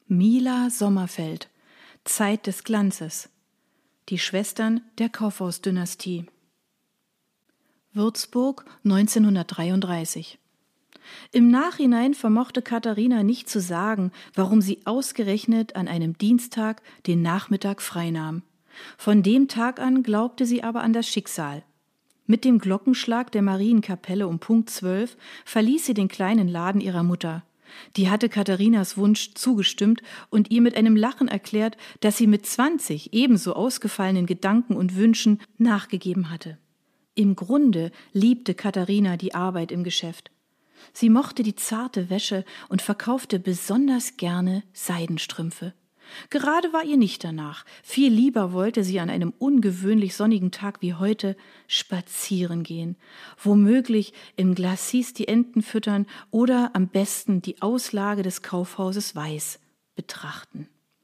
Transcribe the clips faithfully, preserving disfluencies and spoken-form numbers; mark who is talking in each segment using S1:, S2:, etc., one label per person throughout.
S1: Mila Sommerfeld, Zeit des Glanzes. Die Schwestern der Kaufhaus-Dynastie. Würzburg neunzehnhundertdreiunddreißig. Im Nachhinein vermochte Katharina nicht zu sagen, warum sie ausgerechnet an einem Dienstag den Nachmittag freinahm. Von dem Tag an glaubte sie aber an das Schicksal. Mit dem Glockenschlag der Marienkapelle um Punkt zwölf verließ sie den kleinen Laden ihrer Mutter. Die hatte Katharinas Wunsch zugestimmt und ihr mit einem Lachen erklärt, dass sie mit zwanzig ebenso ausgefallenen Gedanken und Wünschen nachgegeben hatte. Im Grunde liebte Katharina die Arbeit im Geschäft. Sie mochte die zarte Wäsche und verkaufte besonders gerne Seidenstrümpfe. Gerade war ihr nicht danach. Viel lieber wollte sie an einem ungewöhnlich sonnigen Tag wie heute spazieren gehen, womöglich im Glacis die Enten füttern oder am besten die Auslage des Kaufhauses Weiß betrachten.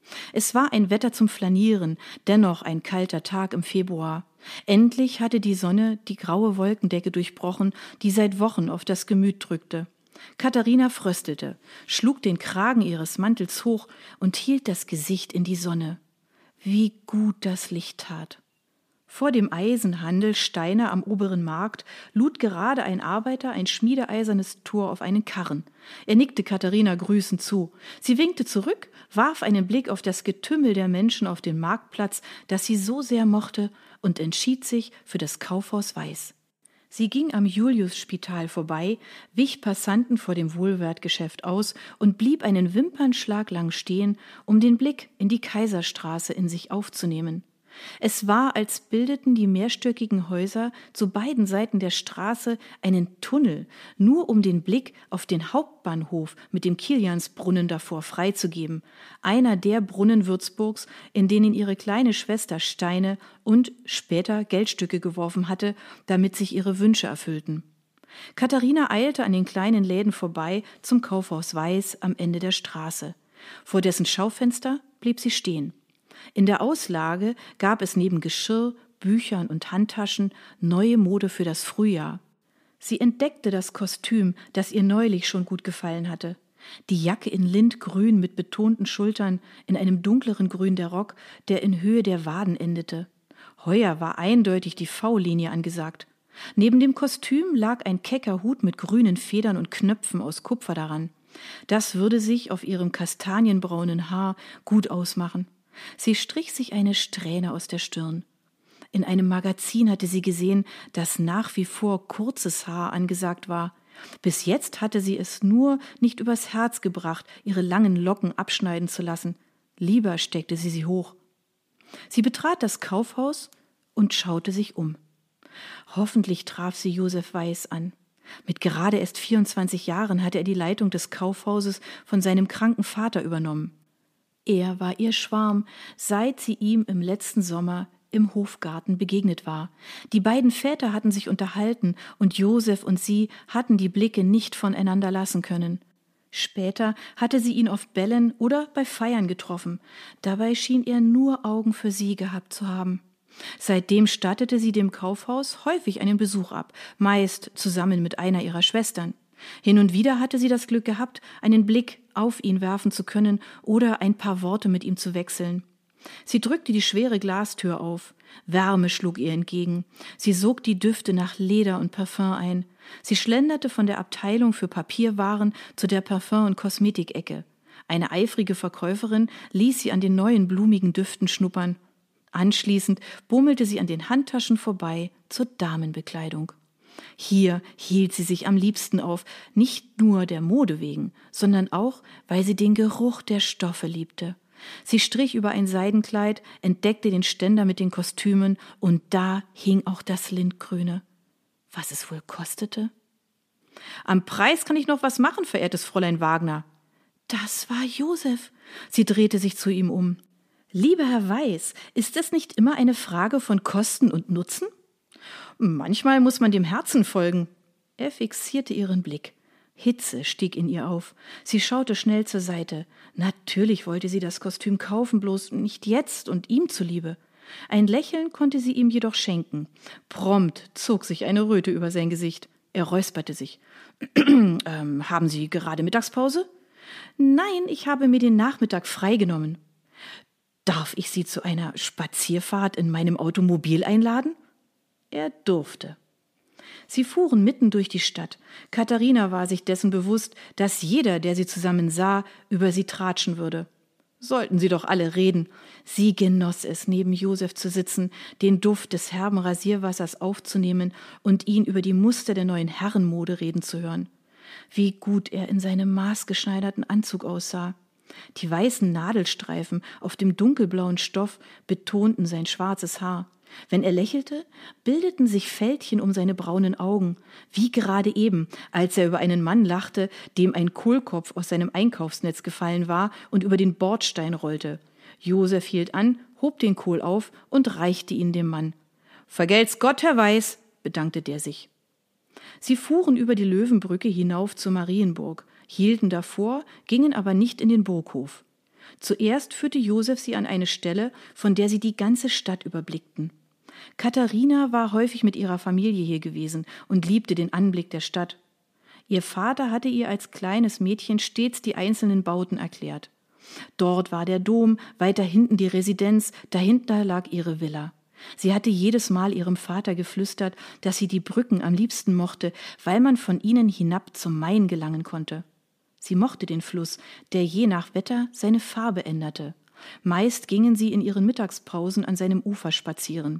S1: Es war ein Wetter zum Flanieren, dennoch ein kalter Tag im Februar. Endlich hatte die Sonne die graue Wolkendecke durchbrochen, die seit Wochen auf das Gemüt drückte. Katharina fröstelte, schlug den Kragen ihres Mantels hoch und hielt das Gesicht in die Sonne. Wie gut das Licht tat. Vor dem Eisenhandel Steiner am oberen Markt lud gerade ein Arbeiter ein schmiedeeisernes Tor auf einen Karren. Er nickte Katharina grüßend zu. Sie winkte zurück, warf einen Blick auf das Getümmel der Menschen auf dem Marktplatz, das sie so sehr mochte, und entschied sich für das Kaufhaus Weiß. Sie ging am Juliusspital vorbei, wich Passanten vor dem Wohlwertgeschäft aus und blieb einen Wimpernschlag lang stehen, um den Blick in die Kaiserstraße in sich aufzunehmen. Es war, als bildeten die mehrstöckigen Häuser zu beiden Seiten der Straße einen Tunnel, nur um den Blick auf den Hauptbahnhof mit dem Kiliansbrunnen davor freizugeben, einer der Brunnen Würzburgs, in denen ihre kleine Schwester Steine und später Geldstücke geworfen hatte, damit sich ihre Wünsche erfüllten. Katharina eilte an den kleinen Läden vorbei zum Kaufhaus Weiß am Ende der Straße. Vor dessen Schaufenster blieb sie stehen. In der Auslage gab es neben Geschirr, Büchern und Handtaschen neue Mode für das Frühjahr. Sie entdeckte das Kostüm, das ihr neulich schon gut gefallen hatte. Die Jacke in Lindgrün mit betonten Schultern, in einem dunkleren Grün der Rock, der in Höhe der Waden endete. Heuer war eindeutig die V-Linie angesagt. Neben dem Kostüm lag ein kecker Hut mit grünen Federn und Knöpfen aus Kupfer daran. Das würde sich auf ihrem kastanienbraunen Haar gut ausmachen. Sie strich sich eine Strähne aus der Stirn. In einem Magazin hatte sie gesehen, dass nach wie vor kurzes Haar angesagt war. Bis jetzt hatte sie es nur nicht übers Herz gebracht, ihre langen Locken abschneiden zu lassen. Lieber steckte sie sie hoch. Sie betrat das Kaufhaus und schaute sich um. Hoffentlich traf sie Josef Weiß an. Mit gerade erst vierundzwanzig Jahren hatte er die Leitung des Kaufhauses von seinem kranken Vater übernommen. Er war ihr Schwarm, seit sie ihm im letzten Sommer im Hofgarten begegnet war. Die beiden Väter hatten sich unterhalten und Josef und sie hatten die Blicke nicht voneinander lassen können. Später hatte sie ihn auf Bällen oder bei Feiern getroffen. Dabei schien er nur Augen für sie gehabt zu haben. Seitdem stattete sie dem Kaufhaus häufig einen Besuch ab, meist zusammen mit einer ihrer Schwestern. Hin und wieder hatte sie das Glück gehabt, einen Blick auf ihn werfen zu können oder ein paar Worte mit ihm zu wechseln. Sie drückte die schwere Glastür auf. Wärme schlug ihr entgegen. Sie sog die Düfte nach Leder und Parfum ein. Sie schlenderte von der Abteilung für Papierwaren zu der Parfum- und Kosmetikecke. Eine eifrige Verkäuferin ließ sie an den neuen blumigen Düften schnuppern. Anschließend bummelte sie an den Handtaschen vorbei zur Damenbekleidung. Hier hielt sie sich am liebsten auf, nicht nur der Mode wegen, sondern auch, weil sie den Geruch der Stoffe liebte. Sie strich über ein Seidenkleid, entdeckte den Ständer mit den Kostümen und da hing auch das Lindgrüne. Was es wohl kostete? Am Preis kann ich noch was machen, verehrtes Fräulein Wagner. Das war Josef. Sie drehte sich zu ihm um. Lieber Herr Weiß, ist es nicht immer eine Frage von Kosten und Nutzen? Manchmal muss man dem Herzen folgen. Er fixierte ihren Blick. Hitze stieg in ihr auf. Sie schaute schnell zur Seite. Natürlich wollte sie das Kostüm kaufen, bloß nicht jetzt und ihm zuliebe. Ein Lächeln konnte sie ihm jedoch schenken. Prompt zog sich eine Röte über sein Gesicht. Er räusperte sich. ähm, haben Sie gerade Mittagspause? »Nein, ich habe mir den Nachmittag freigenommen.« »Darf ich Sie zu einer Spazierfahrt in meinem Automobil einladen?« Er durfte. Sie fuhren mitten durch die Stadt. Katharina war sich dessen bewusst, dass jeder, der sie zusammen sah, über sie tratschen würde. Sollten sie doch alle reden. Sie genoss es, neben Josef zu sitzen, den Duft des herben Rasierwassers aufzunehmen und ihn über die Muster der neuen Herrenmode reden zu hören. Wie gut er in seinem maßgeschneiderten Anzug aussah. Die weißen Nadelstreifen auf dem dunkelblauen Stoff betonten sein schwarzes Haar. Wenn er lächelte, bildeten sich Fältchen um seine braunen Augen, wie gerade eben, als er über einen Mann lachte, dem ein Kohlkopf aus seinem Einkaufsnetz gefallen war und über den Bordstein rollte. Josef hielt an, hob den Kohl auf und reichte ihn dem Mann. »Vergelt's Gott, Herr Weiß«, bedankte der sich. Sie fuhren über die Löwenbrücke hinauf zur Marienburg, hielten davor, gingen aber nicht in den Burghof. Zuerst führte Josef sie an eine Stelle, von der sie die ganze Stadt überblickten. Katharina war häufig mit ihrer Familie hier gewesen und liebte den Anblick der Stadt. Ihr Vater hatte ihr als kleines Mädchen stets die einzelnen Bauten erklärt. Dort war der Dom, weiter hinten die Residenz, dahinter lag ihre Villa. Sie hatte jedes Mal ihrem Vater geflüstert, dass sie die Brücken am liebsten mochte, weil man von ihnen hinab zum Main gelangen konnte. Sie mochte den Fluss, der je nach Wetter seine Farbe änderte. Meist gingen sie in ihren Mittagspausen an seinem Ufer spazieren.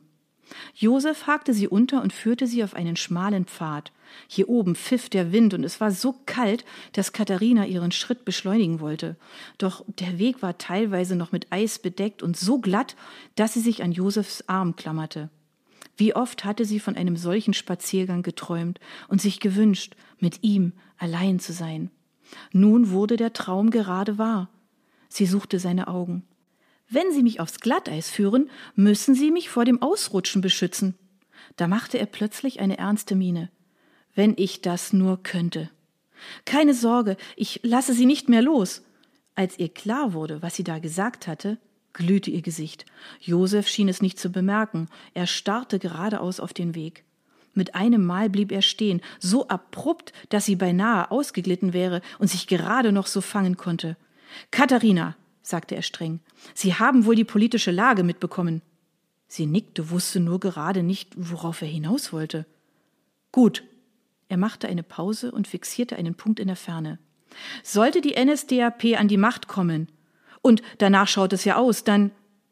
S1: Josef hakte sie unter und führte sie auf einen schmalen Pfad. Hier oben pfiff der Wind und es war so kalt, dass Katharina ihren Schritt beschleunigen wollte. Doch der Weg war teilweise noch mit Eis bedeckt und so glatt, dass sie sich an Josefs Arm klammerte. Wie oft hatte sie von einem solchen Spaziergang geträumt und sich gewünscht, mit ihm allein zu sein. Nun wurde der Traum gerade wahr. Sie suchte seine Augen. »Wenn Sie mich aufs Glatteis führen, müssen Sie mich vor dem Ausrutschen beschützen.« Da machte er plötzlich eine ernste Miene. »Wenn ich das nur könnte.« »Keine Sorge, ich lasse Sie nicht mehr los.« Als ihr klar wurde, was sie da gesagt hatte, glühte ihr Gesicht. Josef schien es nicht zu bemerken. Er starrte geradeaus auf den Weg. Mit einem Mal blieb er stehen, so abrupt, dass sie beinahe ausgeglitten wäre und sich gerade noch so fangen konnte. »Katharina«, sagte er streng, »Sie haben wohl die politische Lage mitbekommen.« Sie nickte, wusste nur gerade nicht, worauf er hinaus wollte. »Gut.« Er machte eine Pause und fixierte einen Punkt in der Ferne. »Sollte die N S D A P an die Macht kommen, und danach schaut es ja aus, dann...«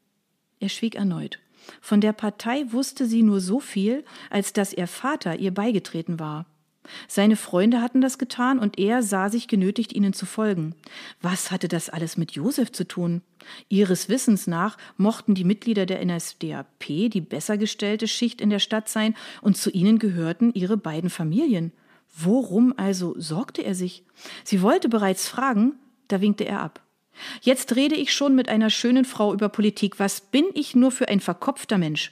S1: Er schwieg erneut. Von der Partei wusste sie nur so viel, als dass ihr Vater ihr beigetreten war. Seine Freunde hatten das getan und er sah sich genötigt, ihnen zu folgen. Was hatte das alles mit Josef zu tun? Ihres Wissens nach mochten die Mitglieder der N S D A P die besser gestellte Schicht in der Stadt sein und zu ihnen gehörten ihre beiden Familien. Worum also sorgte er sich? Sie wollte bereits fragen, da winkte er ab. »Jetzt rede ich schon mit einer schönen Frau über Politik. Was bin ich nur für ein verkopfter Mensch?«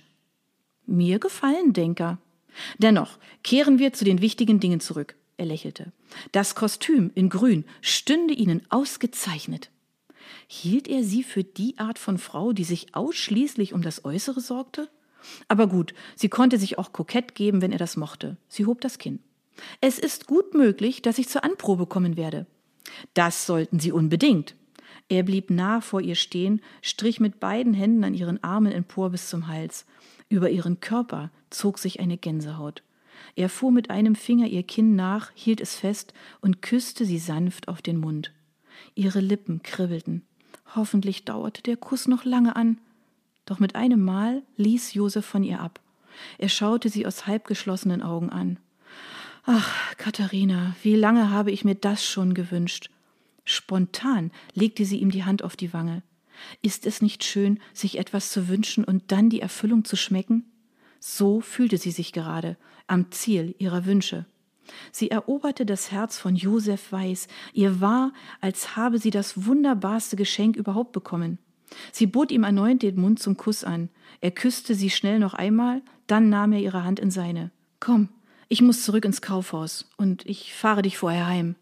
S1: »Mir gefallen Denker.« »Dennoch, kehren wir zu den wichtigen Dingen zurück.« Er lächelte. »Das Kostüm in Grün stünde Ihnen ausgezeichnet.« Hielt er sie für die Art von Frau, die sich ausschließlich um das Äußere sorgte? Aber gut, sie konnte sich auch kokett geben, wenn er das mochte. Sie hob das Kinn. »Es ist gut möglich, dass ich zur Anprobe kommen werde.« »Das sollten Sie unbedingt.« Er blieb nah vor ihr stehen, strich mit beiden Händen an ihren Armen empor bis zum Hals. Über ihren Körper zog sich eine Gänsehaut. Er fuhr mit einem Finger ihr Kinn nach, hielt es fest und küsste sie sanft auf den Mund. Ihre Lippen kribbelten. Hoffentlich dauerte der Kuss noch lange an. Doch mit einem Mal ließ Josef von ihr ab. Er schaute sie aus halbgeschlossenen Augen an. »Ach, Katharina, wie lange habe ich mir das schon gewünscht?« Spontan legte sie ihm die Hand auf die Wange. Ist es nicht schön, sich etwas zu wünschen und dann die Erfüllung zu schmecken? So fühlte sie sich gerade, am Ziel ihrer Wünsche. Sie eroberte das Herz von Josef Weiß. Ihr war, als habe sie das wunderbarste Geschenk überhaupt bekommen. Sie bot ihm erneut den Mund zum Kuss an. Er küsste sie schnell noch einmal, dann nahm er ihre Hand in seine. »Komm, ich muss zurück ins Kaufhaus und ich fahre dich vorher heim.«